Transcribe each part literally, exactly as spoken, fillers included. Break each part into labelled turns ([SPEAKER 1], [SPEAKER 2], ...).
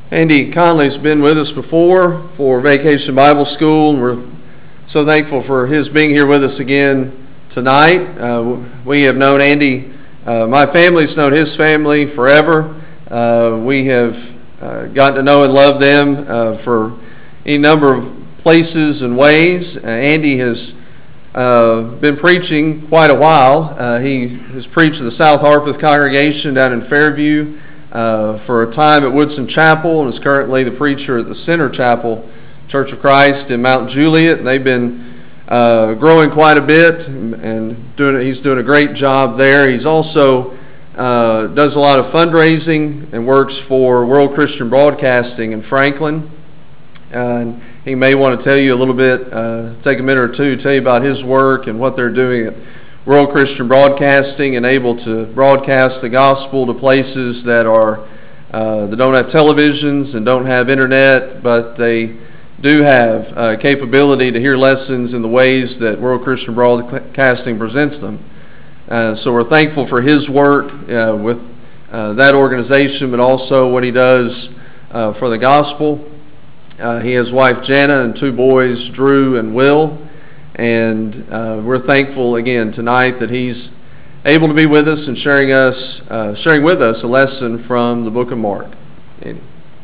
[SPEAKER 1] Andy Conley's been with us before for Vacation Bible School, and we're so thankful for his being here with us again tonight. Uh, we have known Andy, uh, my family's known his family forever. Uh, we have uh, gotten to know and love them uh, for any number of places and ways. Uh, Andy has uh, been preaching quite a while. Uh, he has preached to the South Harpeth congregation down in Fairview Uh, for a time at Woodson Chapel, and is currently the preacher at the Center Chapel Church of Christ in Mount Juliet. And they've been uh, growing quite a bit, and doing. He's doing a great job there. He's also uh, does a lot of fundraising and works for World Christian Broadcasting in Franklin. Uh, and he may want to tell you a little bit, uh, take a minute or two, tell you about his work and what they're doing at World Christian Broadcasting, and able to broadcast the gospel to places that are uh, that don't have televisions and don't have internet, but they do have uh, capability to hear lessons in the ways that World Christian Broadcasting presents them. Uh, so we're thankful for his work uh, with uh, that organization, but also what he does uh, for the gospel. Uh, he has wife Jana and two boys, Drew and Will. And uh, we're thankful again tonight that he's able to be with us and sharing us, uh, sharing with us a lesson from the book of Mark. Andy.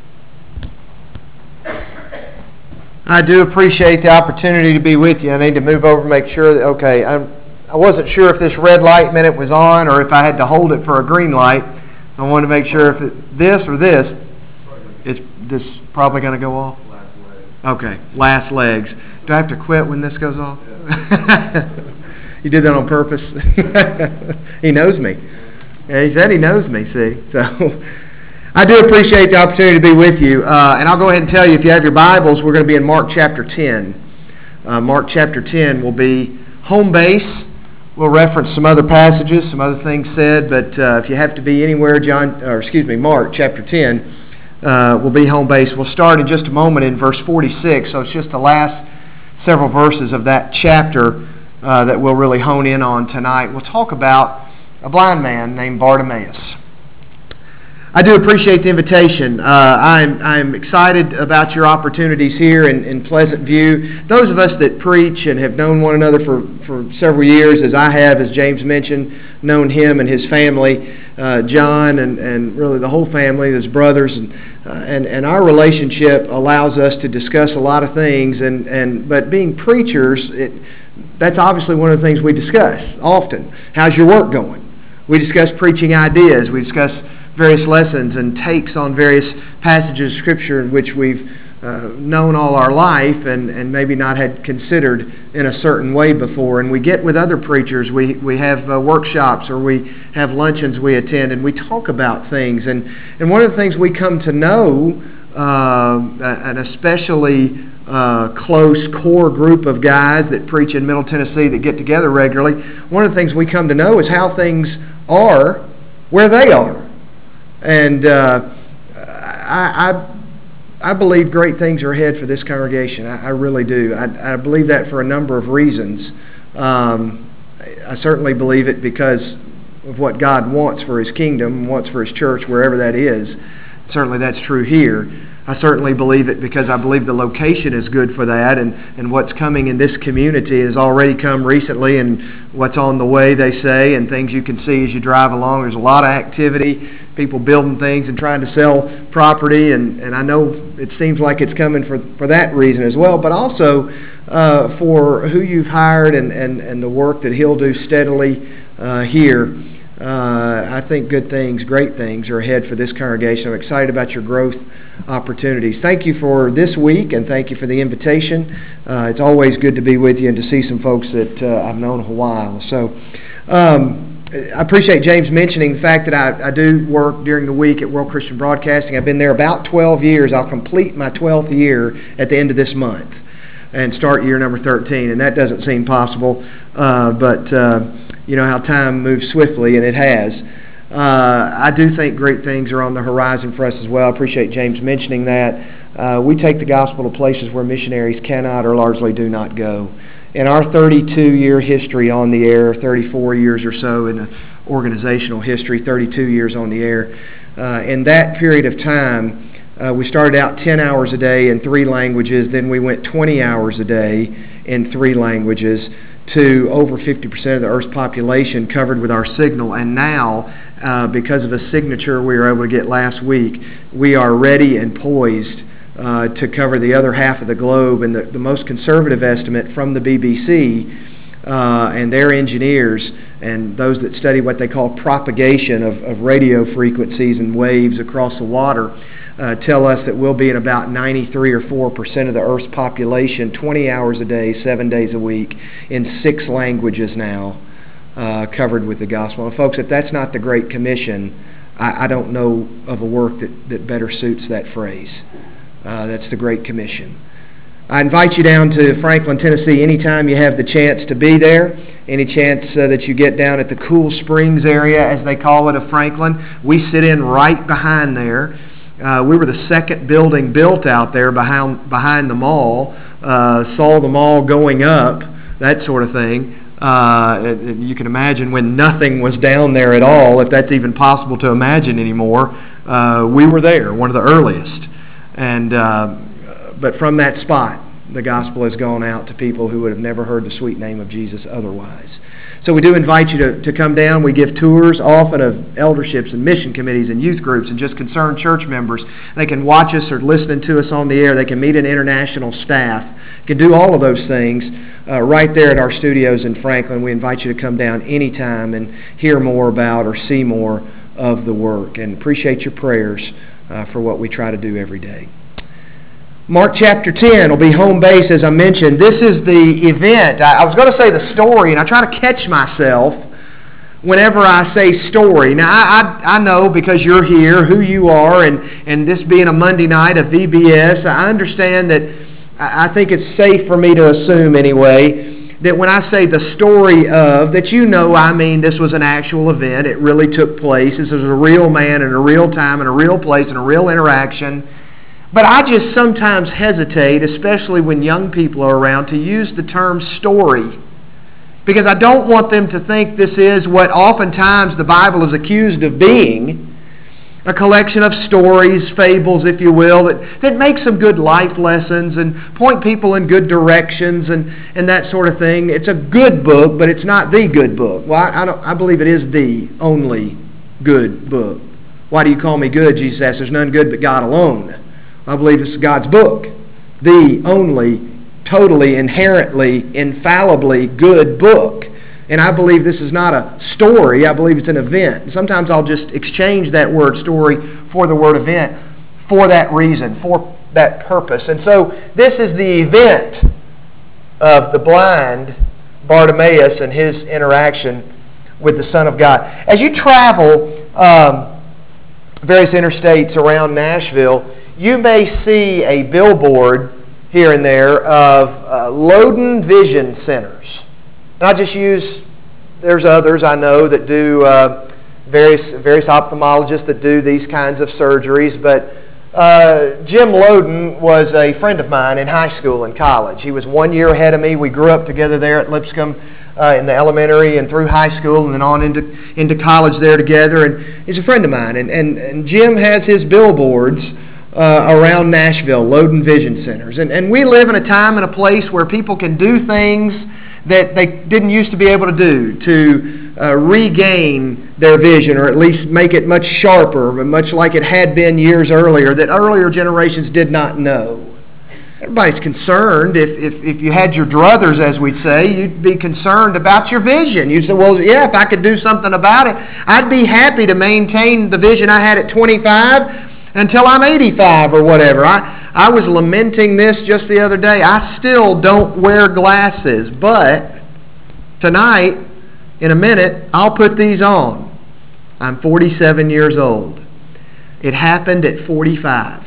[SPEAKER 2] I do appreciate the opportunity to be with you. I need to move over and make sure that, okay, I'm, I wasn't sure if this red light meant it was on or if I had to hold it for a green light. I wanted to make sure if it, this or this, it's this probably going to go off?
[SPEAKER 1] Last legs.
[SPEAKER 2] Okay, last legs. Do I have to quit when this goes off? Yeah. You did that on purpose? He knows me. Yeah, he said he knows me, see. So I do appreciate the opportunity to be with you. Uh, and I'll go ahead and tell you, if you have your Bibles, we're going to be in Mark chapter ten. Uh, Mark chapter ten will be home base. We'll reference some other passages, some other things said, but uh, if you have to be anywhere, John, or excuse me, Mark chapter ten uh, will be home base. We'll start in just a moment in verse forty-six, so it's just the last several verses of that chapter uh, that we'll really hone in on tonight. We'll talk about a blind man named Bartimaeus. I do appreciate the invitation. Uh, I'm, I'm excited about your opportunities here in, in Pleasant View. Those of us that preach and have known one another for, for several years, as I have, as James mentioned, known him and his family, uh, John and, and really the whole family, his brothers, and, uh, and, and our relationship allows us to discuss a lot of things. And, and but being preachers, it, that's obviously one of the things we discuss often. How's your work going? We discuss preaching ideas. We discuss various lessons and takes on various passages of Scripture in which we've uh, known all our life and, and maybe not had considered in a certain way before. And we get with other preachers, we, we have uh, workshops or we have luncheons we attend, and we talk about things. And, and one of the things we come to know, uh, an especially uh, close core group of guys that preach in Middle Tennessee that get together regularly, one of the things we come to know is how things are where they are. And uh, I, I, I believe great things are ahead for this congregation. I, I really do. I, I believe that for a number of reasons. Um, I certainly believe it because of what God wants for His kingdom, wants for His church, wherever that is. Certainly that's true here. I certainly believe it because I believe the location is good for that, and, and what's coming in this community has already come recently, and what's on the way, they say, and things you can see as you drive along. There's a lot of activity, people building things and trying to sell property, and, and I know it seems like it's coming for, for that reason as well, but also uh, for who you've hired and, and, and the work that he'll do steadily uh, here. Uh, I think good things, great things are ahead for this congregation. I'm excited about your growth opportunities. Thank you for this week, and thank you for the invitation. Uh, it's always good to be with you and to see some folks that uh, I've known a while. So um, I appreciate James mentioning the fact that I, I do work during the week at World Christian Broadcasting. I've been there about twelve years. I'll complete my twelfth year at the end of this month and start year number thirteen, and that doesn't seem possible, uh, but uh, you know how time moves swiftly, and it has. Uh, I do think great things are on the horizon for us as well. I appreciate James mentioning that. Uh, we take the gospel to places where missionaries cannot or largely do not go. In our thirty-two-year history on the air, thirty-four years or so in the organizational history, thirty-two years on the air, uh, in that period of time, Uh, we started out ten hours a day in three languages, then we went twenty hours a day in three languages to over fifty percent of the Earth's population covered with our signal. And now, uh, because of a signature we were able to get last week, we are ready and poised uh, to cover the other half of the globe. And the, the most conservative estimate from the B B C uh, and their engineers and those that study what they call propagation of, of radio frequencies and waves across the water Uh, tell us that we'll be at about ninety-three or four percent of the Earth's population, twenty hours a day, seven days a week, in six languages now, uh, covered with the gospel. And folks, if that's not the Great Commission, I, I don't know of a work that, that better suits that phrase. Uh, that's the Great Commission. I invite you down to Franklin, Tennessee anytime you have the chance to be there. Any chance uh, that you get down at the Cool Springs area, as they call it, of Franklin. We sit in right behind there. Uh, we were the second building built out there behind behind the mall. Uh, saw the mall going up, that sort of thing. Uh, it, it, you can imagine when nothing was down there at all, if that's even possible to imagine anymore. Uh, we were there, one of the earliest. And uh, but from that spot, the gospel has gone out to people who would have never heard the sweet name of Jesus otherwise. So we do invite you to, to come down. We give tours often of elderships and mission committees and youth groups and just concerned church members. They can watch us or listen to us on the air. They can meet an international staff. You can do all of those things uh, right there at our studios in Franklin. We invite you to come down anytime and hear more about or see more of the work. And appreciate your prayers uh, for what we try to do every day. Mark chapter ten will be home base, as I mentioned. This is the event. I, I was going to say the story, and I try to catch myself whenever I say story. Now, I, I, I know because you're here, who you are, and, and this being a Monday night of V B S, I understand that I, I think it's safe for me to assume anyway that when I say the story of, that you know I mean this was an actual event. It really took place. This was a real man in a real time, in a real place, in a real interaction. But I just sometimes hesitate, especially when young people are around, to use the term story. Because I don't want them to think this is what oftentimes the Bible is accused of being. A collection of stories, fables, if you will, that, that make some good life lessons and point people in good directions and, and that sort of thing. It's a good book, but it's not the good book. Well, I, I, don't, I believe it is the only good book. Why do you call me good? Jesus asked. There's none good but God alone. I believe this is God's book. The only, totally, inherently, infallibly good book. And I believe this is not a story. I believe it's an event. Sometimes I'll just exchange that word story for the word event for that reason, for that purpose. And so this is the event of the blind Bartimaeus and his interaction with the Son of God. As you travel um, various interstates around Nashville, you may see a billboard here and there of uh, Loden Vision Centers. And I just use, there's others I know that do, uh, various various ophthalmologists that do these kinds of surgeries, but uh, Jim Loden was a friend of mine in high school and college. He was one year ahead of me. We grew up together there at Lipscomb uh, in the elementary and through high school and then on into, into college there together. And he's a friend of mine. And, and, and Jim has his billboards Uh, around Nashville, Loden Vision Centers. And, and we live in a time and a place where people can do things that they didn't used to be able to do to uh, regain their vision, or at least make it much sharper, much like it had been years earlier, that earlier generations did not know. Everybody's concerned. If, if, if you had your druthers, as we'd say, you'd be concerned about your vision. You'd say, well, yeah, if I could do something about it, I'd be happy to maintain the vision I had at twenty-five until I'm eighty-five or whatever. I, I was lamenting this just the other day. I still don't wear glasses, but tonight, in a minute, I'll put these on. I'm forty-seven years old. It happened at forty-five.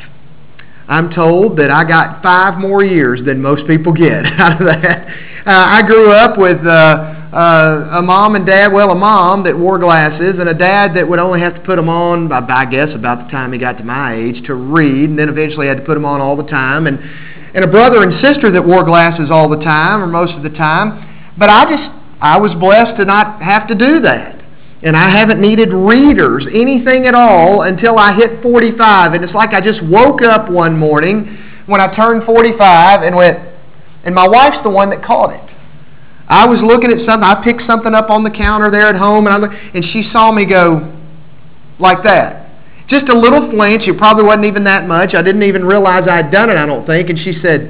[SPEAKER 2] I'm told that I got five more years than most people get out of that. Uh, I grew up with uh, uh, a mom and dad, well, a mom that wore glasses and a dad that would only have to put them on, I, I guess, about the time he got to my age to read, and then eventually had to put them on all the time, and, and a brother and sister that wore glasses all the time or most of the time. But I just, I was blessed to not have to do that. And I haven't needed readers, anything at all, until I hit forty-five. And it's like I just woke up one morning when I turned forty-five and went, and my wife's the one that caught it. I was looking at something, I picked something up on the counter there at home, and I look, and she saw me go like that. Just a little flinch. It probably wasn't even that much. I didn't even realize I had done it, I don't think. And she said,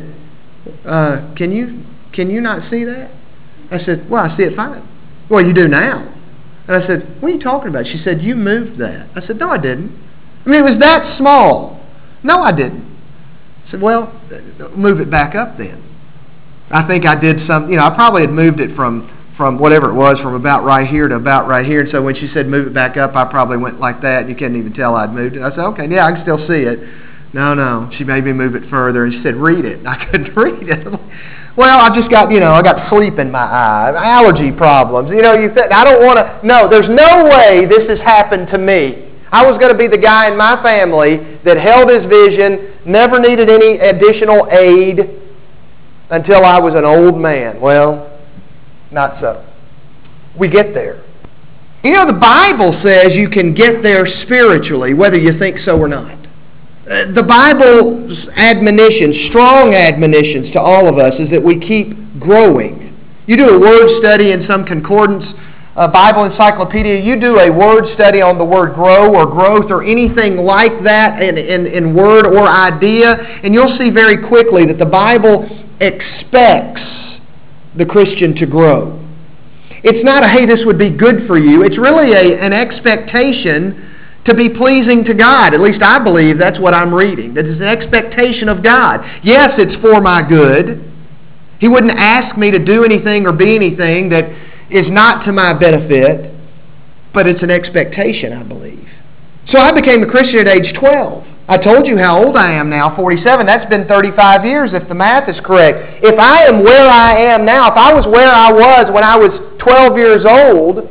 [SPEAKER 2] uh, can you can you not see that? I said, well, I see it fine. Well, you do now. And I said, what are you talking about? She said, you moved that. I said, no, I didn't. I mean, it was that small. No, I didn't. I said, well, move it back up then. I think I did some, you know, I probably had moved it from, from whatever it was, from about right here to about right here. And so when she said move it back up, I probably went like that. And you couldn't even tell I'd moved it. I said, okay, yeah, I can still see it. No, no. She made me move it further. And she said, read it. And I couldn't read it. Well, I've just got, you know, I got sleep in my eye, allergy problems. You know, you think, I don't want to, no, there's no way this has happened to me. I was going to be the guy in my family that held his vision, never needed any additional aid until I was an old man. Well, not so. We get there. You know, the Bible says you can get there spiritually, whether you think so or not. The Bible's admonitions, strong admonitions to all of us, is that we keep growing. You do a word study in some concordance, uh, Bible encyclopedia, you do a word study on the word grow or growth or anything like that in, in, in word or idea, and you'll see very quickly that the Bible expects the Christian to grow. It's not a, hey, this would be good for you. It's really a, an expectation to be pleasing to God. At least I believe that's what I'm reading. That is an expectation of God. Yes, it's for my good. He wouldn't ask me to do anything or be anything that is not to my benefit, but it's an expectation, I believe. So I became a Christian at age twelve. I told you how old I am now, forty-seven. That's been thirty-five years if the math is correct. If I am where I am now, if I was where I was when I was twelve years old,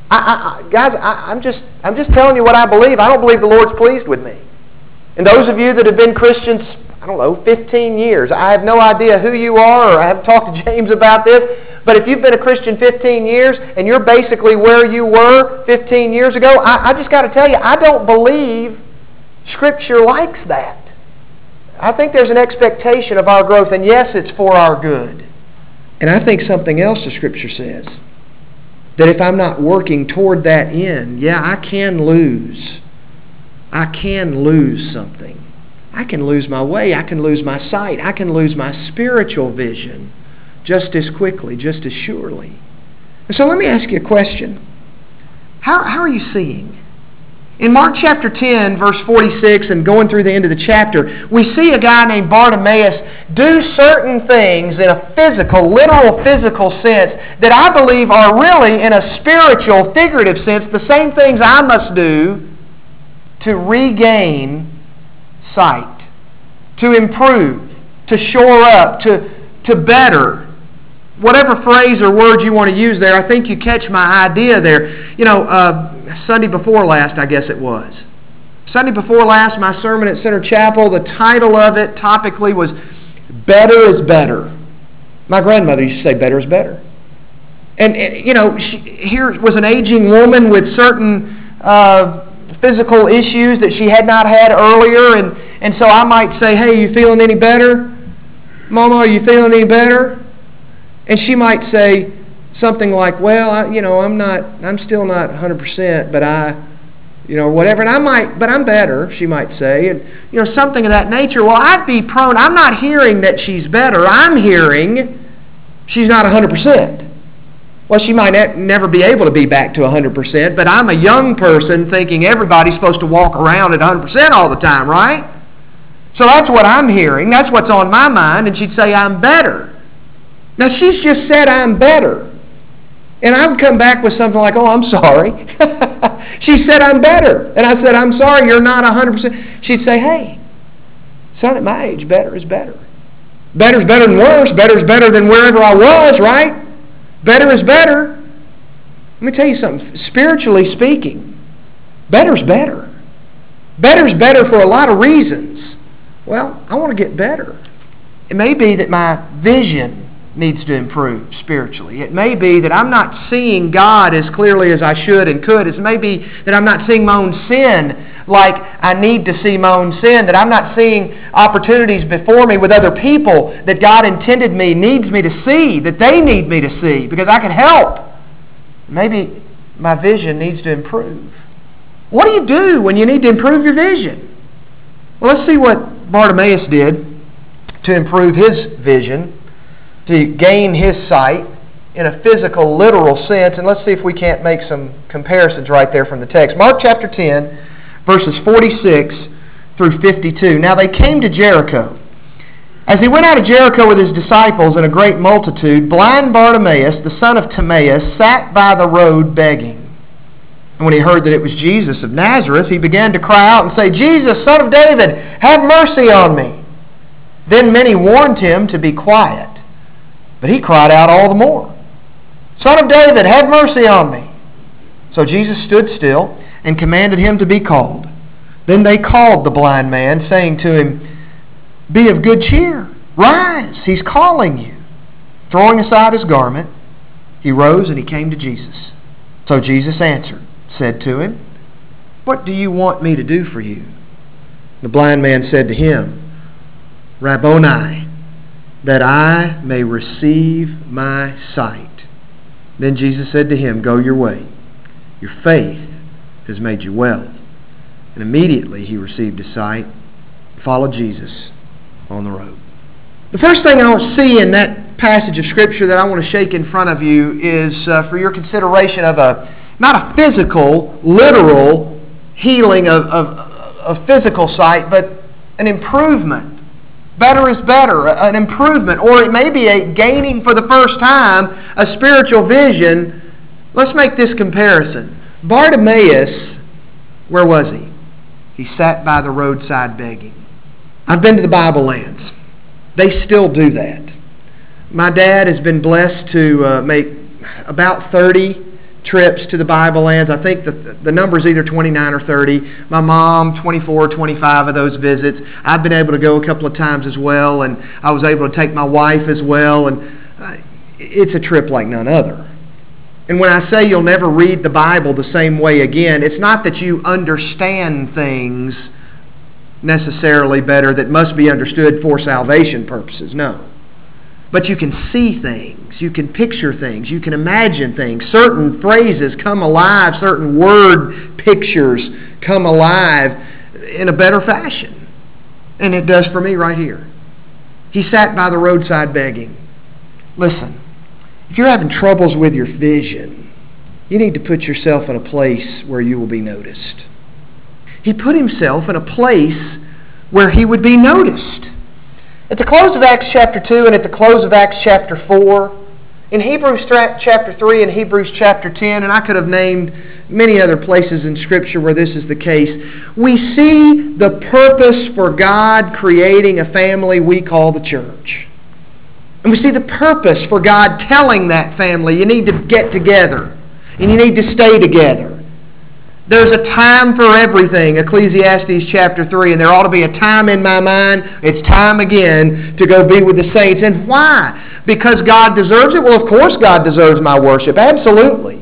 [SPEAKER 2] I, I, guys, I, I'm just I'm just telling you what I believe. I don't believe the Lord's pleased with me. And those of you that have been Christians, I don't know, fifteen years, I have no idea who you are, or I haven't talked to James about this, but if you've been a Christian fifteen years and you're basically where you were fifteen years ago, I, I just got to tell you, I don't believe Scripture likes that. I think there's an expectation of our growth, and yes, it's for our good. And I think something else the Scripture says, that if I'm not working toward that end, yeah, I can lose. I can lose something. I can lose my way. I can lose my sight. I can lose my spiritual vision just as quickly, just as surely. And so let me ask you a question. How, how are you seeing? In Mark chapter ten, verse forty-six, and going through the end of the chapter, we see a guy named Bartimaeus do certain things in a physical, literal physical sense that I believe are really, in a spiritual, figurative sense, the same things I must do to regain sight, to improve, to shore up, to, to better. Whatever phrase or word you want to use there, I think you catch my idea there. You know, uh, Sunday before last, I guess it was. Sunday before last, my sermon at Center Chapel, the title of it topically was Better is Better. My grandmother used to say better is better. And, and you know, she, here was an aging woman with certain uh, physical issues that she had not had earlier. And, and so I might say, hey, you feeling any better? Mama, are you feeling any better? And she might say something like, well, I, you know, I'm not, I'm still not one hundred percent, but I, you know, whatever. And I might, but I'm better, she might say. And, you know, something of that nature. Well, I'd be prone, I'm not hearing that she's better. I'm hearing she's not one hundred percent. Well, she might ne- never be able to be back to one hundred percent, but I'm a young person thinking everybody's supposed to walk around at one hundred percent all the time, right? So that's what I'm hearing. That's what's on my mind. And she'd say, I'm better. Now, she's just said, I'm better. And I would come back with something like, oh, I'm sorry. She said, I'm better. And I said, I'm sorry, you're not one hundred percent. She'd say, hey, son, at my age, better is better. Better is better than worse. Better is better than wherever I was, right? Better is better. Let me tell you something. Spiritually speaking, better is better. Better is better for a lot of reasons. Well, I want to get better. It may be that my vision needs to improve spiritually. It may be that I'm not seeing God as clearly as I should and could. It may be that I'm not seeing my own sin like I need to see my own sin, that I'm not seeing opportunities before me with other people that God intended me, needs me to see, that they need me to see, because I can help. Maybe my vision needs to improve. What do you do when you need to improve your vision? Well, let's see what Bartimaeus did to improve his vision, to gain his sight in a physical, literal sense. And let's see if we can't make some comparisons right there from the text. Mark chapter ten, verses forty-six through fifty-two. Now they came to Jericho. As he went out of Jericho with his disciples and a great multitude, blind Bartimaeus, the son of Timaeus, sat by the road begging. And when he heard that it was Jesus of Nazareth, he began to cry out and say, Jesus, Son of David, have mercy on me. Then many warned him to be quiet. But he cried out all the more, Son of David, have mercy on me. So Jesus stood still and commanded him to be called. Then they called the blind man, saying to him, Be of good cheer, rise, he's calling you. Throwing aside his garment, he rose and he came to Jesus. So Jesus answered, said to him, What do you want me to do for you? The blind man said to him, Rabboni, that I may receive my sight. Then Jesus said to him, Go your way. Your faith has made you well. And immediately he received his sight and followed Jesus on the road. The first thing I want to see in that passage of Scripture that I want to shake in front of you is uh, for your consideration of a not a physical, literal healing of, of, of physical sight, but an improvement. Better is better, an improvement. Or it may be a gaining for the first time a spiritual vision. Let's make this comparison. Bartimaeus, where was he? He sat by the roadside begging. I've been to the Bible lands. They still do that. My dad has been blessed to uh, make about thirty trips to the Bible lands. I think the, the number is either twenty-nine or thirty. My mom, twenty-four, twenty-five of those visits. I've been able to go a couple of times as well, and I was able to take my wife as well, and uh, it's a trip like none other. And when I say you'll never read the Bible the same way again, it's not that you understand things necessarily better that must be understood for salvation purposes. No. But you can see things, you can picture things, you can imagine things. Certain phrases come alive, certain word pictures come alive in a better fashion. And it does for me right here. He sat by the roadside begging. Listen, if you're having troubles with your vision, you need to put yourself in a place where you will be noticed. He put himself in a place where he would be noticed. At the close of Acts chapter two and at the close of Acts chapter four, in Hebrews chapter three and Hebrews chapter ten, and I could have named many other places in Scripture where this is the case, we see the purpose for God creating a family we call the church. And we see the purpose for God telling that family, you need to get together and you need to stay together. There's a time for everything, Ecclesiastes chapter three, and there ought to be a time in my mind. It's time again to go be with the saints. And why? Because God deserves it? Well, of course God deserves my worship. Absolutely.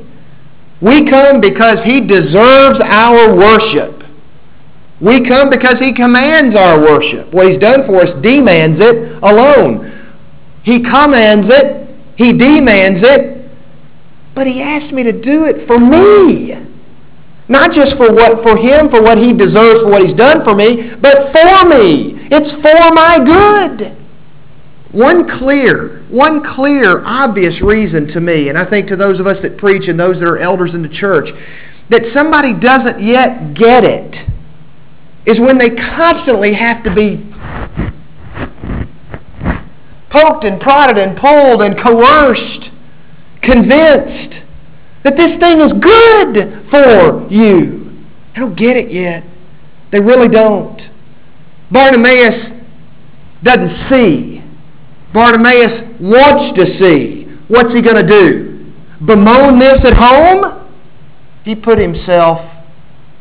[SPEAKER 2] We come because He deserves our worship. We come because He commands our worship. What He's done for us demands it alone. He commands it. He demands it. But He asked me to do it for me. Not just for what for Him, for what He deserves, for what He's done for me, but for me. It's for my good. One clear, one clear, obvious reason to me, and I think to those of us that preach and those that are elders in the church, that somebody doesn't yet get it, is when they constantly have to be poked and prodded and pulled and coerced, convinced that this thing is good for you. They don't get it yet. They really don't. Bartimaeus doesn't see. Bartimaeus wants to see. What's he going to do? Bemoan this at home? He put himself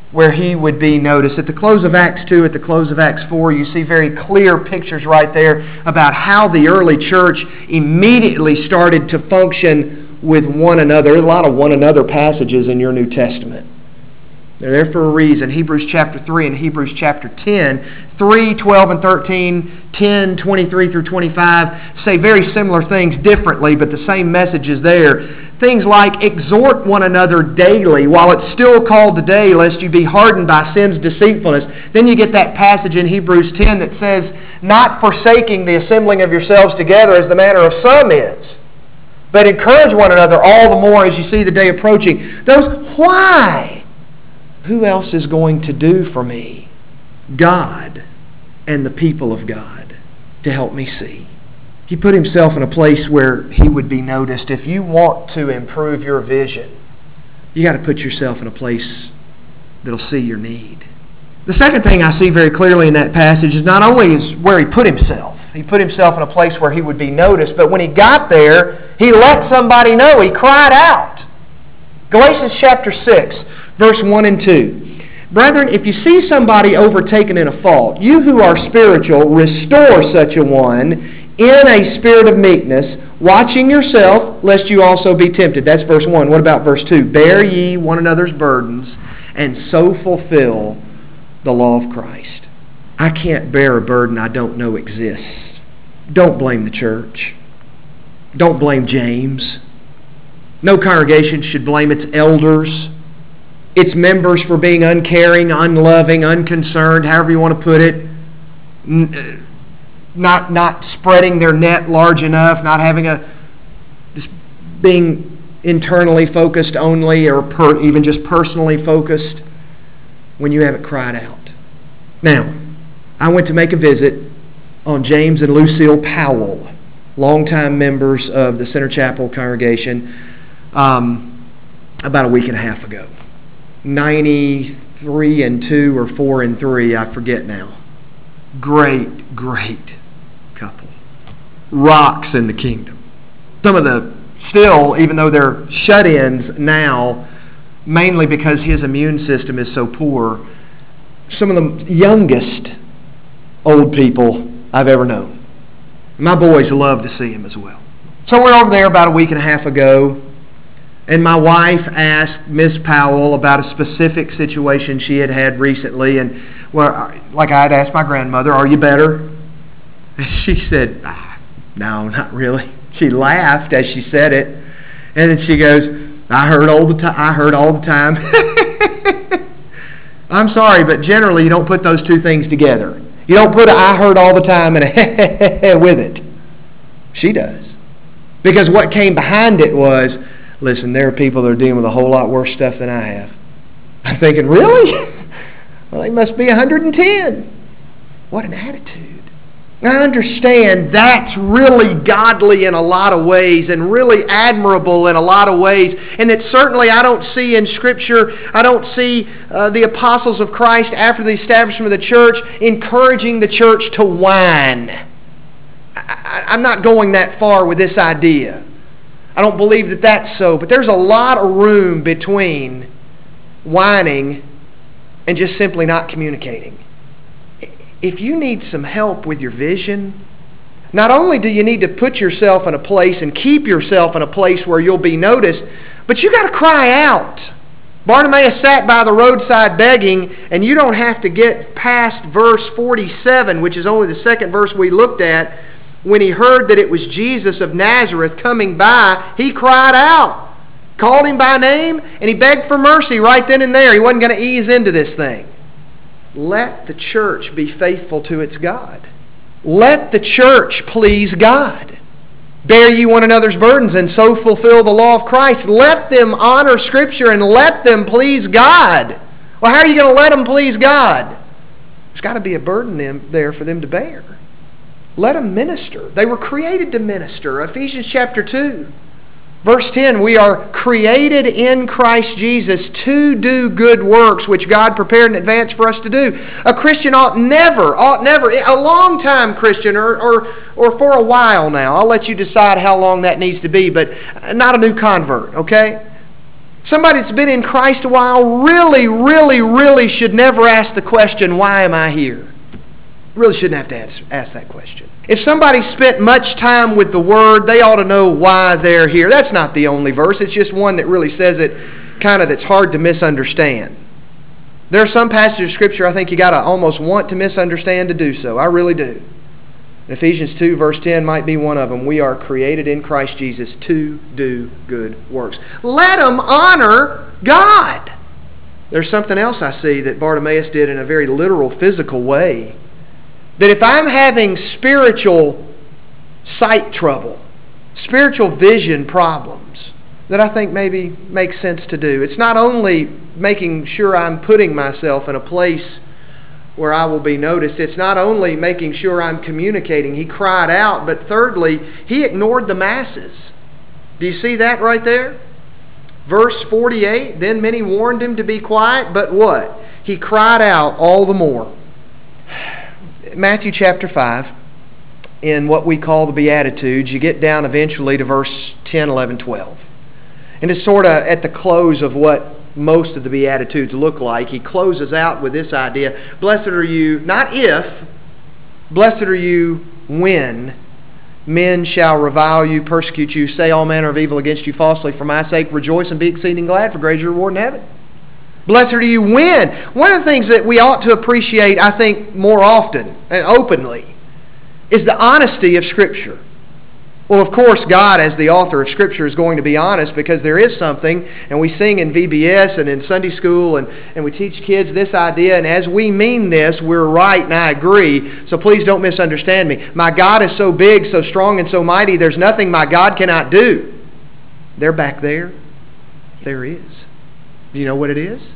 [SPEAKER 2] where he would be noticed. At the close of Acts two, at the close of Acts four, you see very clear pictures right there about how the early church immediately started to function with one another. There's a lot of one another passages in your New Testament. They're there for a reason. Hebrews chapter three and Hebrews chapter ten, three, twelve, and thirteen, ten, twenty-three through twenty-five say very similar things differently, but the same message is there. Things like exhort one another daily while it's still called today, lest you be hardened by sin's deceitfulness. Then you get that passage in Hebrews ten that says, not forsaking the assembling of yourselves together as the manner of some is, but encourage one another all the more as you see the day approaching. Those, why? Who else is going to do for me? God and the people of God to help me see. He put himself in a place where he would be noticed. If you want to improve your vision, you got to put yourself in a place that'll see your need. The second thing I see very clearly in that passage is not only is where he put himself. He put himself in a place where he would be noticed, but when he got there, he let somebody know. He cried out. Galatians chapter six, verse one and two. Brethren, if you see somebody overtaken in a fault, you who are spiritual, restore such a one in a spirit of meekness, watching yourself, lest you also be tempted. That's verse one. What about verse two? Bear ye one another's burdens, and so fulfill the law of Christ. I can't bear a burden I don't know exists. Don't blame the church. Don't blame James. No congregation should blame its elders, its members for being uncaring, unloving, unconcerned, however you want to put it. Not, not spreading their net large enough, not having a, just being internally focused only, or per, even just personally focused when you haven't cried out. Now, I went to make a visit on James and Lucille Powell, longtime members of the Center Chapel congregation, um, about a week and a half ago. ninety-three and two or four and three, I forget now. Great, great couple. Rocks in the kingdom. Some of the, still, even though they're shut-ins now, mainly because his immune system is so poor, some of the youngest old people I've ever known. My boys love to see him as well. So we're over there about a week and a half ago, and my wife asked Miss Powell about a specific situation she had had recently, and well, like I had asked my grandmother, "Are you better?" And she said, ah, "No, not really." She laughed as she said it, and then she goes, "I heard all the time. I heard all the time." I'm sorry, but generally you don't put those two things together. You don't put a "I heard all the time" and a with it. She does, because what came behind it was, listen, there are people that are dealing with a whole lot worse stuff than I have. I'm thinking, really? Well, they must be one hundred ten. What an attitude. I understand that's really godly in a lot of ways and really admirable in a lot of ways. And that certainly I don't see in Scripture, I don't see uh, the apostles of Christ after the establishment of the church encouraging the church to whine. I, I'm not going that far with this idea. I don't believe that that's so. But there's a lot of room between whining and just simply not communicating. If you need some help with your vision, not only do you need to put yourself in a place and keep yourself in a place where you'll be noticed, but you got to cry out. Bartimaeus sat by the roadside begging, and you don't have to get past verse forty-seven, which is only the second verse we looked at. When he heard that it was Jesus of Nazareth coming by, he cried out, called him by name, and he begged for mercy right then and there. He wasn't going to ease into this thing. Let the church be faithful to its God. Let the church please God. Bear ye one another's burdens and so fulfill the law of Christ. Let them honor Scripture and let them please God. Well, how are you going to let them please God? There's got to be a burden there for them to bear. Let them minister. They were created to minister. Ephesians chapter two. Verse ten, we are created in Christ Jesus to do good works which God prepared in advance for us to do. A Christian ought never, ought never, a long-time Christian or, or, or for a while now, I'll let you decide how long that needs to be, but not a new convert, okay? Somebody that's been in Christ a while really, really, really should never ask the question, why am I here? Really shouldn't have to ask, ask that question. If somebody spent much time with the Word, they ought to know why they're here. That's not the only verse. It's just one that really says it kind of that's hard to misunderstand. There are some passages of Scripture I think you got to almost want to misunderstand to do so. I really do. Ephesians two verse ten might be one of them. We are created in Christ Jesus to do good works. Let them honor God. There's something else I see that Bartimaeus did in a very literal, physical way. That if I'm having spiritual sight trouble, spiritual vision problems, that I think maybe makes sense to do. It's not only making sure I'm putting myself in a place where I will be noticed. It's not only making sure I'm communicating. He cried out, but thirdly, he ignored the masses. Do you see that right there? Verse forty-eight, then many warned him to be quiet, but what? He cried out all the more. Matthew chapter five, in what we call the Beatitudes, you get down eventually to verse ten, eleven, twelve. And it's sort of at the close of what most of the Beatitudes look like. He closes out with this idea, blessed are you, not if, blessed are you when men shall revile you, persecute you, say all manner of evil against you falsely for my sake. Rejoice and be exceeding glad, for great is your reward in heaven. Blessed are you when. One of the things that we ought to appreciate, I think, more often and openly is the honesty of Scripture. Well, of course, God, as the author of Scripture, is going to be honest because there is something, and we sing in V B S and in Sunday school, and, and we teach kids this idea, and as we mean this, we're right, and I agree, so please don't misunderstand me. My God is so big, so strong, and so mighty, there's nothing my God cannot do. They're back there. There is. Do you know what it is?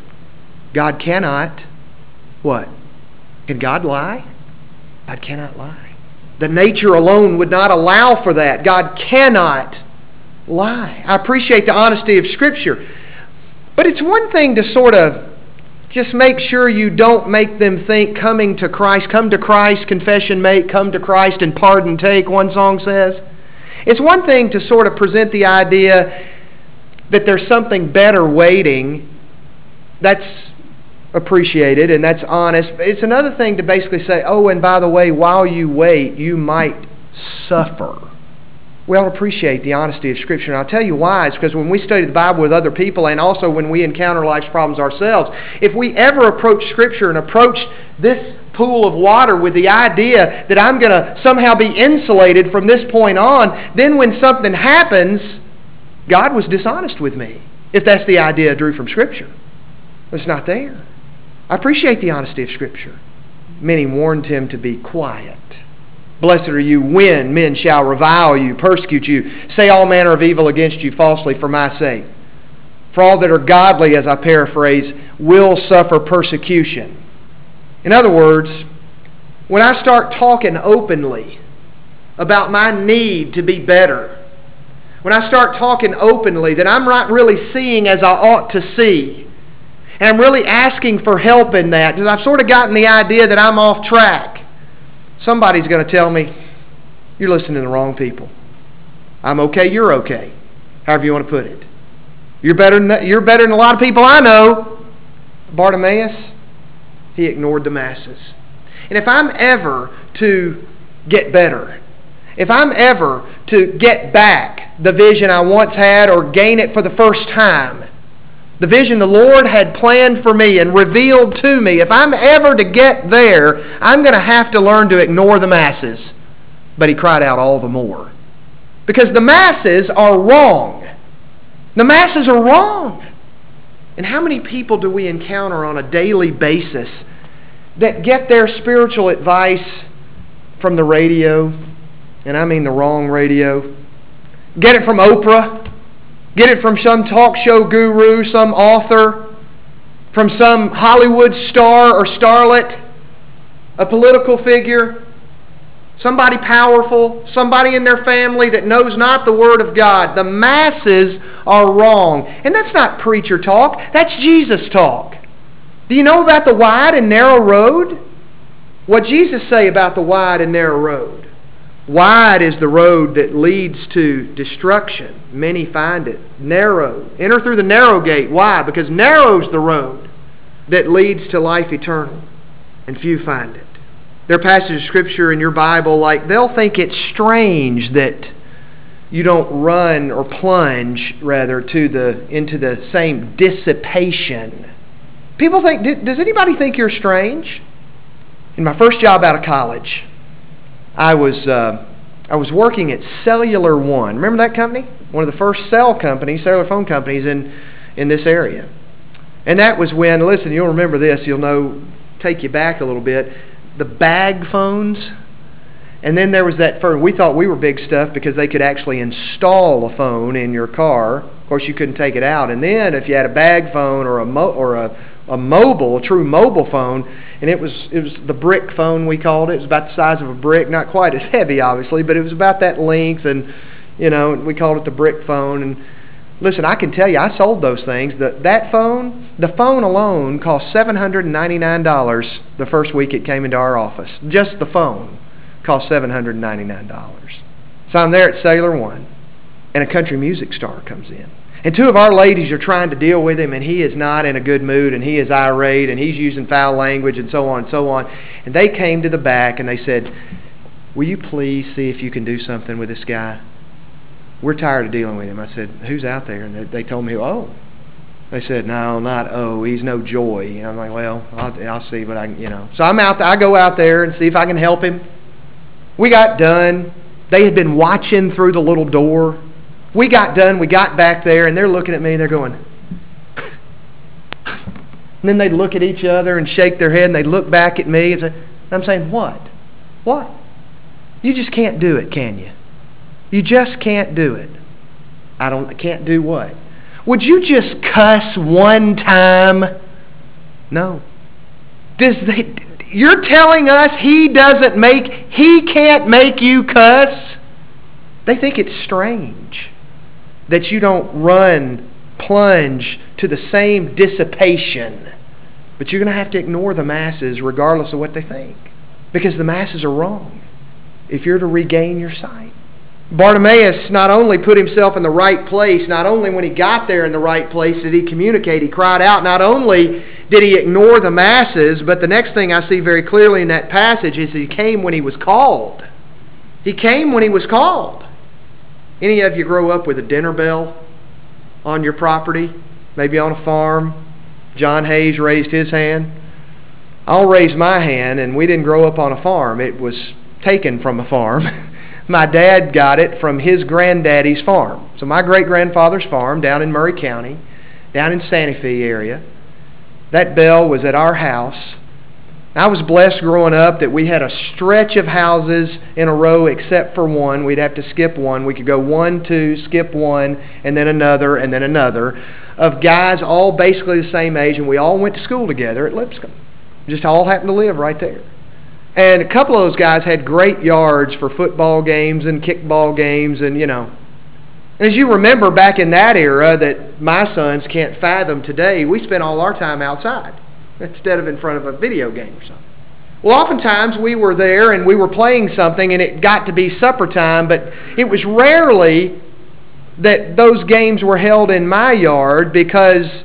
[SPEAKER 2] God cannot, what? Can God lie? God cannot lie. The nature alone would not allow for that. God cannot lie. I appreciate the honesty of Scripture. But it's one thing to sort of just make sure you don't make them think coming to Christ, come to Christ, confession make, come to Christ and pardon take, one song says. It's one thing to sort of present the idea that there's something better waiting. That's appreciated and that's honest. It's another thing to basically say, oh, and by the way, while you wait, you might suffer. We ought to appreciate the honesty of Scripture. And I'll tell you why. It's because when we study the Bible with other people and also when we encounter life's problems ourselves, if we ever approach Scripture and approach this pool of water with the idea that I'm going to somehow be insulated from this point on, then when something happens, God was dishonest with me. If that's the idea I drew from Scripture. It's not there. I appreciate the honesty of Scripture. Many warned him to be quiet. Blessed are you when men shall revile you, persecute you, say all manner of evil against you falsely for my sake. For all that are godly, as I paraphrase, will suffer persecution. In other words, when I start talking openly about my need to be better, when I start talking openly that I'm not really seeing as I ought to see, and I'm really asking for help in that, because I've sort of gotten the idea that I'm off track, somebody's going to tell me, you're listening to the wrong people. I'm okay, you're okay. However you want to put it. You're better than, you're better than a lot of people I know. Bartimaeus, he ignored the masses. And if I'm ever to get better, if I'm ever to get back the vision I once had or gain it for the first time, the vision the Lord had planned for me and revealed to me, if I'm ever to get there, I'm going to have to learn to ignore the masses. But he cried out all the more. Because the masses are wrong. The masses are wrong. And how many people do we encounter on a daily basis that get their spiritual advice from the radio? And I mean the wrong radio. Get it from Oprah. Get it from some talk show guru, some author, from some Hollywood star or starlet, a political figure, somebody powerful, somebody in their family that knows not the Word of God. The masses are wrong. And that's not preacher talk. That's Jesus talk. Do you know about the wide and narrow road? What Jesus say about the wide and narrow road? Wide is the road that leads to destruction. Many find it. Narrow. Enter through the narrow gate. Why? Because narrow's the road that leads to life eternal, and few find it. There are passages of Scripture in your Bible like they'll think it's strange that you don't run or plunge, rather, to the into the same dissipation. People think, does anybody think you're strange? In my first job out of college, I was uh, I was working at Cellular One. Remember that company? One of the first cell companies, cellular phone companies in, in this area. And that was when, listen, you'll remember this, you'll know, take you back a little bit, the bag phones. And then there was that phone. We thought we were big stuff because they could actually install a phone in your car. Of course, you couldn't take it out. And then if you had a bag phone or a mo- or a, a mobile, a true mobile phone, and it was it was the brick phone, we called it. It was about the size of a brick, not quite as heavy, obviously, but it was about that length, and you know, we called it the brick phone. And listen, I can tell you, I sold those things. The, that phone, the phone alone cost seven hundred ninety-nine dollars the first week it came into our office. Just the phone cost seven hundred ninety-nine dollars. So I'm there at Cellular One, and a country music star comes in. And two of our ladies are trying to deal with him, and he is not in a good mood, and he is irate, and he's using foul language, and so on and so on. And they came to the back, and they said, will you please see if you can do something with this guy? We're tired of dealing with him. I said, who's out there? And they, they told me, oh. They said, no, not oh, he's no joy. And I'm like, well, I'll, I'll see what I can, you know. So I'm out there, I go out there and see if I can help him. We got done. They had been watching through the little door. We got done, we got back there, and they're looking at me, and they're going, and then they'd look at each other and shake their head, and they'd look back at me, and, say, and I'm saying, what? What? You just can't do it, can you? You just can't do it. I don't, I can't do what? Would you just cuss one time? No. Does they, you're telling us he doesn't make, he can't make you cuss? They think it's strange that you don't run, plunge to the same dissipation. But you're going to have to ignore the masses regardless of what they think. Because the masses are wrong if you're to regain your sight. Bartimaeus not only put himself in the right place, not only when he got there in the right place did he communicate, he cried out. Not only did he ignore the masses, but the next thing I see very clearly in that passage is he came when he was called. He came when he was called. Any of you grow up with a dinner bell on your property, maybe on a farm? John Hayes raised his hand. I'll raise my hand, and we didn't grow up on a farm. It was taken from a farm. My dad got it from his granddaddy's farm. So my great-grandfather's farm down in Murray County, down in Santa Fe area, that bell was at our house. I was blessed growing up that we had a stretch of houses in a row except for one. We'd have to skip one. We could go one, two, skip one, and then another, and then another, of guys all basically the same age, and we all went to school together at Lipscomb. Just all happened to live right there. And a couple of those guys had great yards for football games and kickball games, and, you know. And as you remember back in that era that my sons can't fathom today, we spent all our time outside instead of in front of a video game or something. Well, oftentimes we were there and we were playing something and it got to be supper time, but it was rarely that those games were held in my yard because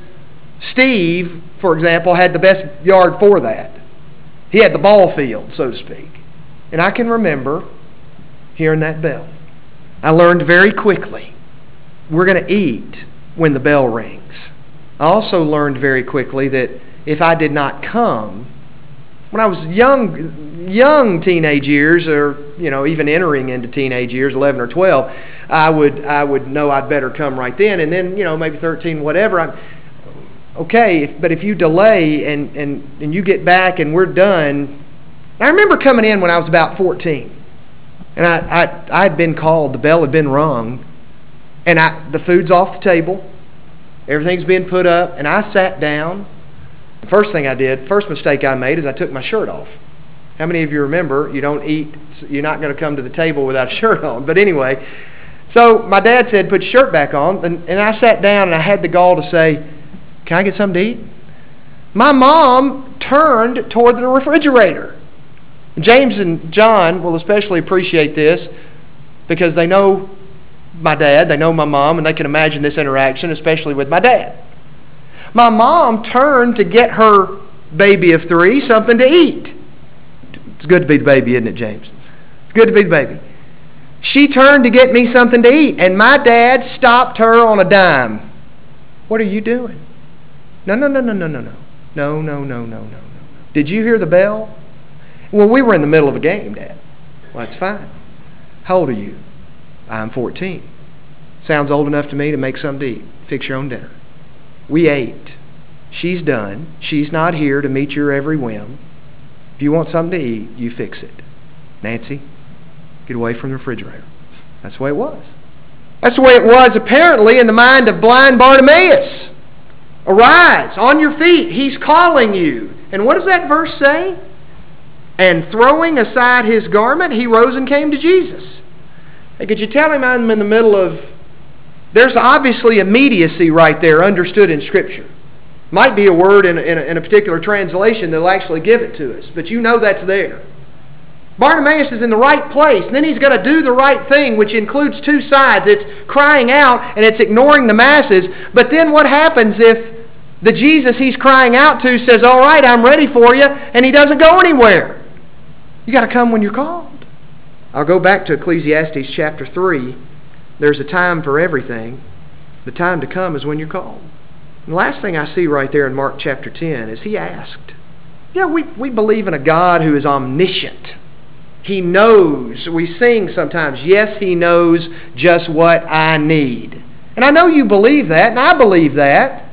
[SPEAKER 2] Steve, for example, had the best yard for that. He had the ball field, so to speak. And I can remember hearing that bell. I learned very quickly, we're going to eat when the bell rings. I also learned very quickly that if I did not come, when I was young, young teenage years, or you know, even entering into teenage years, eleven or twelve, I would I would know I'd better come right then, and then you know maybe thirteen, whatever. I'm, okay, if, but if you delay and, and and you get back and we're done, I remember coming in when I was about fourteen, and I I I had been called, the bell had been rung, and I the food's off the table, everything's been put up, and I sat down. The first thing I did, first mistake I made is I took my shirt off. How many of you remember you don't eat, you're not going to come to the table without a shirt on? But anyway, so my dad said, put your shirt back on. And, and I sat down and I had the gall to say, can I get something to eat? My mom turned toward the refrigerator. James and John will especially appreciate this because they know my dad, they know my mom, and they can imagine this interaction, especially with my dad. My mom turned to get her baby of three something to eat. It's good to be the baby, isn't it, James? It's good to be the baby. She turned to get me something to eat, and my dad stopped her on a dime. What are you doing? No, no, no, no, no, no, no. No, no, no, no, no, no. Did you hear the bell? Well, we were in the middle of a game, Dad. Well, that's fine. How old are you? I'm fourteen. Sounds old enough to me to make something to eat. Fix your own dinner. We ate. She's done. She's not here to meet your every whim. If you want something to eat, you fix it. Nancy, get away from the refrigerator. That's the way it was. That's the way it was apparently in the mind of blind Bartimaeus. Arise, on your feet, he's calling you. And what does that verse say? And throwing aside his garment, he rose and came to Jesus. Hey, could you tell him I'm in the middle of... There's obviously immediacy right there understood in Scripture. Might be a word in a, in a, in a particular translation that'll actually give it to us, but you know that's there. Bartimaeus is in the right place, and then he's got to do the right thing, which includes two sides. It's crying out, and it's ignoring the masses. But then what happens if the Jesus he's crying out to says, all right, I'm ready for you, and he doesn't go anywhere? You got to come when you're called. I'll go back to Ecclesiastes chapter three. There's a time for everything. The time to come is when you're called. And the last thing I see right there in Mark chapter ten is he asked. Yeah, we, we believe in a God who is omniscient. He knows. We sing sometimes, yes, he knows just what I need. And I know you believe that, and I believe that.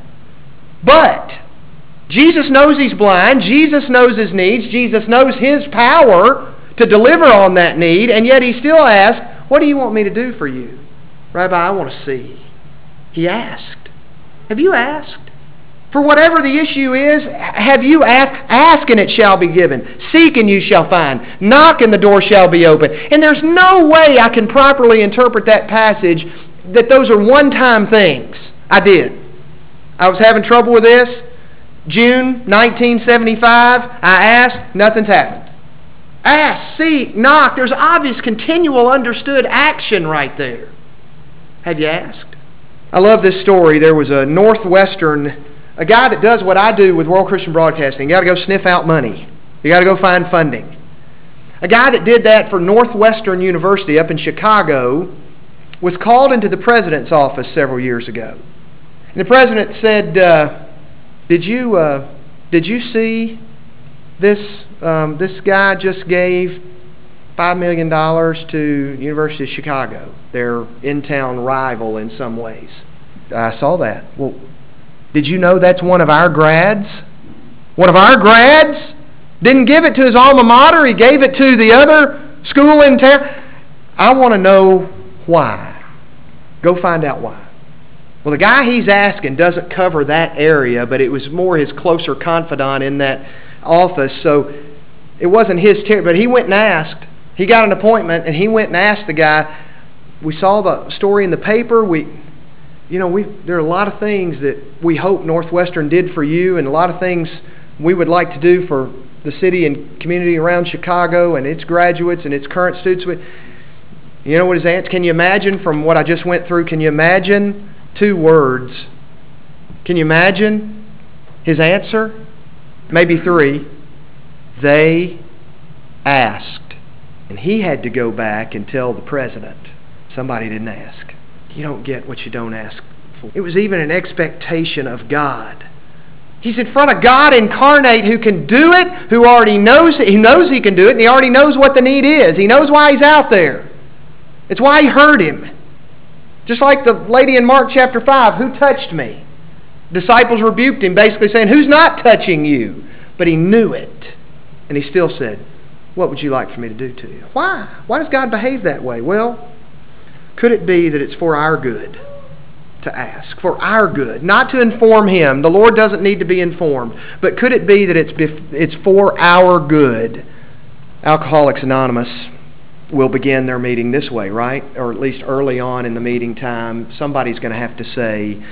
[SPEAKER 2] But Jesus knows he's blind. Jesus knows his needs. Jesus knows his power to deliver on that need. And yet he still asks, what do you want me to do for you? Rabbi, I want to see. He asked. Have you asked? For whatever the issue is, have you asked? Ask and it shall be given. Seek and you shall find. Knock and the door shall be open. And there's no way I can properly interpret that passage that those are one-time things. I did. I was having trouble with this. June nineteen seventy-five, I asked, nothing's happened. Ask, seek, knock. There's obvious continual understood action right there. Have you asked? I love this story. There was a Northwestern, a guy that does what I do with World Christian Broadcasting. You got to go sniff out money. You got to go find funding. A guy that did that for Northwestern University up in Chicago was called into the president's office several years ago. And the president said, uh, did you uh, did you see this, um, this guy just gave five million dollars to University of Chicago, their in-town rival in some ways? I saw that. Well, did you know that's one of our grads? One of our grads didn't give it to his alma mater. He gave it to the other school in town. I want to know why. Go find out why. Well, the guy he's asking doesn't cover that area, but it was more his closer confidant in that office, so it wasn't his territory. But he went and asked. He got an appointment, and he went and asked the guy. We saw the story in the paper. We, you know, we there are a lot of things that we hope Northwestern did for you, and a lot of things we would like to do for the city and community around Chicago and its graduates and its current students. You know what his answer? Can you imagine from what I just went through? Can you imagine two words? Can you imagine his answer? Maybe three. They asked. And he had to go back and tell the president, somebody didn't ask. You don't get what you don't ask for. It was even an expectation of God. He's in front of God incarnate who can do it, who already knows, he knows he can do it, and he already knows what the need is. He knows why he's out there. It's why he heard him. Just like the lady in Mark chapter five, who touched me? Disciples rebuked him, basically saying, who's not touching you? But he knew it. And he still said, what would you like for me to do to you? Why? Why does God behave that way? Well, could it be that it's for our good to ask? For our good. Not to inform him. The Lord doesn't need to be informed. But could it be that it's, it's for our good? Alcoholics Anonymous will begin their meeting this way, right? Or at least early on in the meeting time, somebody's going to have to say,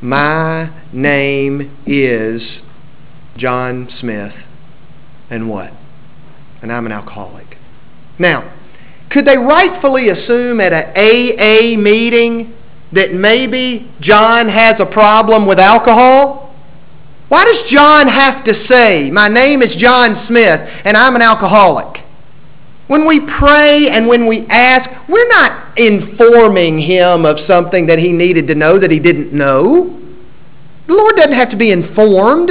[SPEAKER 2] my name is John Smith, and what? and I'm an alcoholic. Now, could they rightfully assume at an A A meeting that maybe John has a problem with alcohol? Why does John have to say, my name is John Smith and I'm an alcoholic? When we pray and when we ask, we're not informing him of something that he needed to know that he didn't know. The Lord doesn't have to be informed.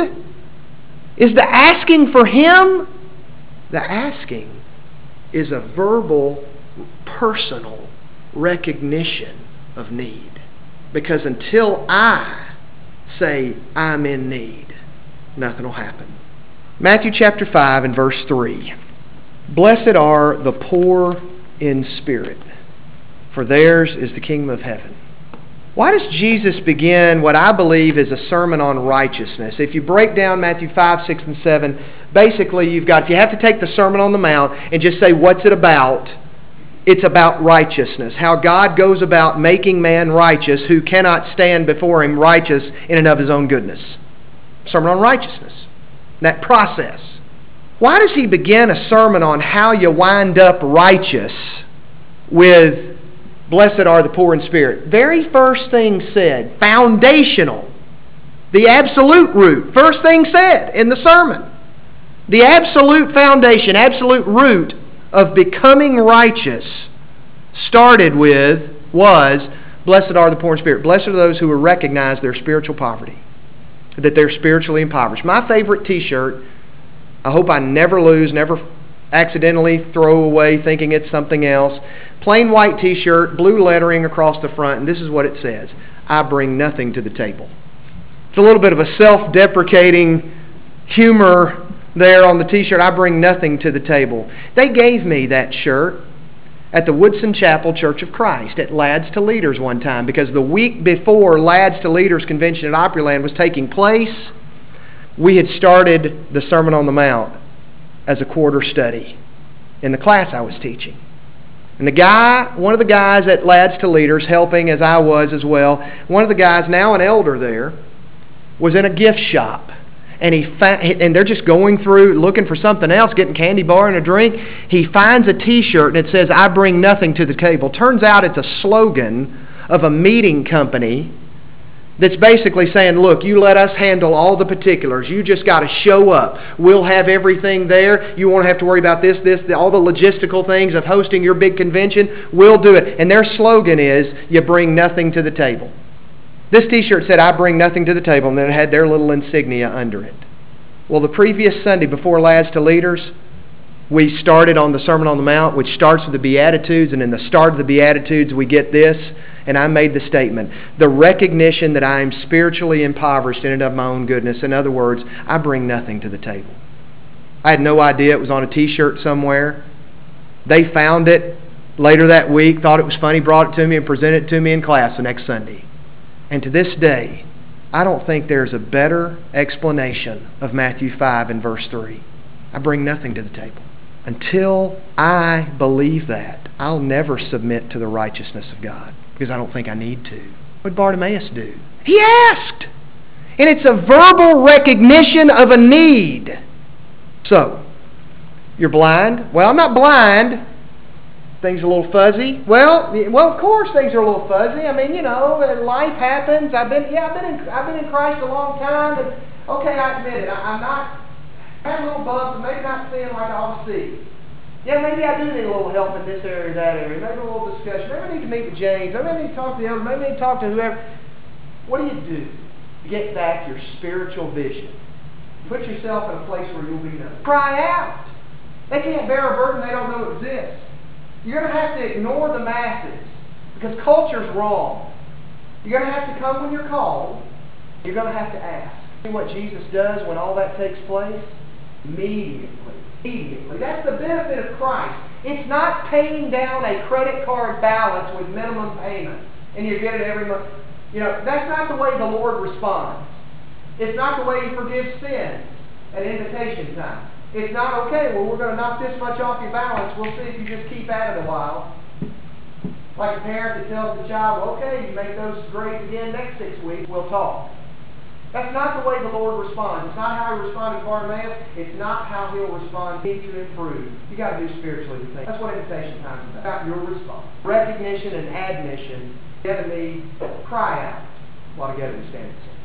[SPEAKER 2] Is the asking for him? The asking is a verbal, personal recognition of need. Because until I say I'm in need, nothing will happen. Matthew chapter five and verse three. Blessed are the poor in spirit, for theirs is the kingdom of heaven. Why does Jesus begin what I believe is a sermon on righteousness? If you break down Matthew five, six, and seven, basically you've got, if you have to take the Sermon on the Mount and just say, what's it about? It's about righteousness. How God goes about making man righteous who cannot stand before him righteous in and of his own goodness. Sermon on righteousness. That process. Why does he begin a sermon on how you wind up righteous with blessed are the poor in spirit? Very first thing said, foundational, the absolute root, first thing said in the sermon. The absolute foundation, absolute root of becoming righteous started with, was, blessed are the poor in spirit. Blessed are those who will recognize their spiritual poverty, that they're spiritually impoverished. My favorite t-shirt, I hope I never lose, never accidentally throw away thinking it's something else. Plain white t-shirt, blue lettering across the front, and this is what it says. I bring nothing to the table. It's a little bit of a self-deprecating humor there on the t-shirt. I bring nothing to the table. They gave me that shirt at the Woodson Chapel Church of Christ at Lads to Leaders one time, because the week before Lads to Leaders convention at Opryland was taking place, we had started the Sermon on the Mount as a quarter study in the class I was teaching. And the guy, one of the guys at Lads to Leaders, helping as I was as well, one of the guys, now an elder there, was in a gift shop. And he fa- and they're just going through, looking for something else, getting candy bar and a drink. He finds a t-shirt and it says, I bring nothing to the table. Turns out it's a slogan of a meeting company that's basically saying, look, you let us handle all the particulars. You just got to show up. We'll have everything there. You won't have to worry about this, this, the, all the logistical things of hosting your big convention. We'll do it. And their slogan is, you bring nothing to the table. This t-shirt said, I bring nothing to the table, and then it had their little insignia under it. Well, the previous Sunday before Lads to Leaders, we started on the Sermon on the Mount, which starts with the Beatitudes, and in the start of the Beatitudes we get this, and I made the statement, the recognition that I am spiritually impoverished in and of my own goodness. In other words, I bring nothing to the table. I had no idea it was on a t-shirt somewhere. They found it later that week, thought it was funny, brought it to me and presented it to me in class the next Sunday. And to this day, I don't think there's a better explanation of Matthew five and verse three. I bring nothing to the table. Until I believe that, I'll never submit to the righteousness of God, because I don't think I need to. What did Bartimaeus do? He asked. And it's a verbal recognition of a need. So, you're blind? Well, I'm not blind. Things are a little fuzzy. Well, well, of course things are a little fuzzy. I mean, you know, life happens. I've been, yeah, I've been in, I've been in Christ a long time, and okay, I admit it. I, I'm not, I have little bumps, and maybe not seeing like I ought to see. Yeah, maybe I do need a little help in this area or that area. Maybe a little discussion. Maybe I need to meet with James. Maybe I need to talk to the other. Maybe I need to talk to whoever. What do you do to get back your spiritual vision? Put yourself in a place where you'll be known. Cry out. They can't bear a burden they don't know exists. You're going to have to ignore the masses because culture's wrong. You're going to have to come when you're called. You're going to have to ask. See what Jesus does when all that takes place? Immediately. Immediately. That's the benefit of Christ. It's not paying down a credit card balance with minimum payments and you get it every month. You know, that's not the way the Lord responds. It's not the way He forgives sins at invitation time. It's not, okay, well, we're going to knock this much off your balance. We'll see if you just keep at it a while. Like a parent that tells the child, well, okay, you make those grades again next six weeks, we'll talk. That's not the way the Lord responds. It's not how He responded to Bartimaeus. It's not how He'll respond. You need to improve. You got to do spiritually the same. That's what invitation time is about. About your response. Recognition and admission. Get a need. Cry out. While together we stand and sing.